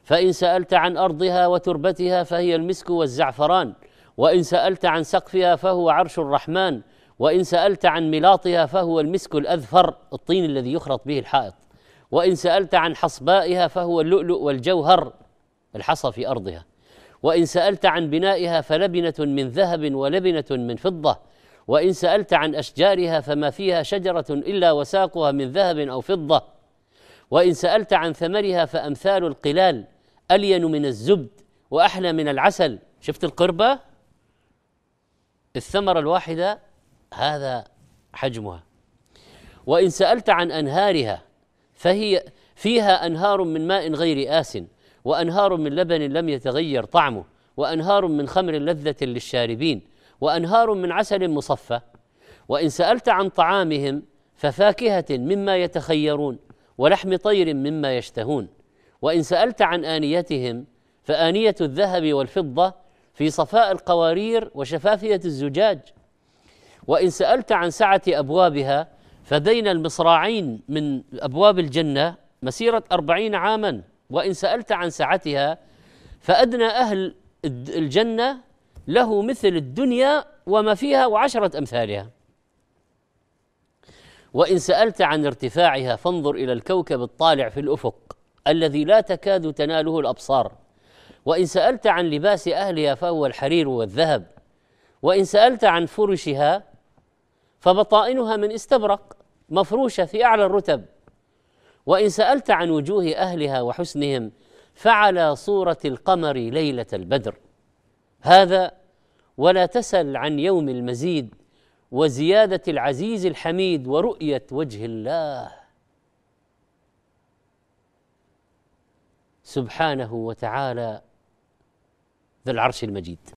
فإن سألت عن أرضها وتربتها فهي المسك والزعفران، وإن سألت عن سقفها فهو عرش الرحمن، وإن سألت عن ملاطها فهو المسك الأذفر الطين الذي يخرط به الحائط، وإن سألت عن حصبائها فهو اللؤلؤ والجوهر الحصى في أرضها، وإن سألت عن بنائها فلبنة من ذهب ولبنة من فضة، وإن سألت عن أشجارها فما فيها شجرة إلا وساقها من ذهب أو فضة، وإن سألت عن ثمرها فأمثال القلال ألين من الزبد وأحلى من العسل. شفت القربة؟ الثمرة الواحدة هذا حجمها. وإن سألت عن أنهارها فهي فيها أنهار من ماء غير آسٍ، وأنهار من لبن لم يتغير طعمه، وأنهار من خمر لذة للشاربين، وأنهار من عسل مصفى. وإن سألت عن طعامهم ففاكهة مما يتخيرون، ولحم طير مما يشتهون. وإن سألت عن آنيتهم فآنية الذهب والفضة في صفاء القوارير وشفافية الزجاج. وإن سألت عن سعة أبوابها فبين المصراعين من أبواب الجنة مسيرة 40 عاما. وإن سألت عن سعتها فأدنى أهل الجنة له مثل الدنيا وما فيها و10 أمثالها. وإن سألت عن ارتفاعها فانظر إلى الكوكب الطالع في الأفق الذي لا تكاد تناله الأبصار. وإن سألت عن لباس أهلها فهو الحرير والذهب. وإن سألت عن فرشها فبطائنها من استبرق مفروشة في أعلى الرتب. وإن سألت عن وجوه أهلها وحسنهم فعلى صورة القمر ليلة البدر. هذا ولا تسل عن يوم المزيد وزيادة العزيز الحميد ورؤية وجه الله سبحانه وتعالى ذي العرش المجيد.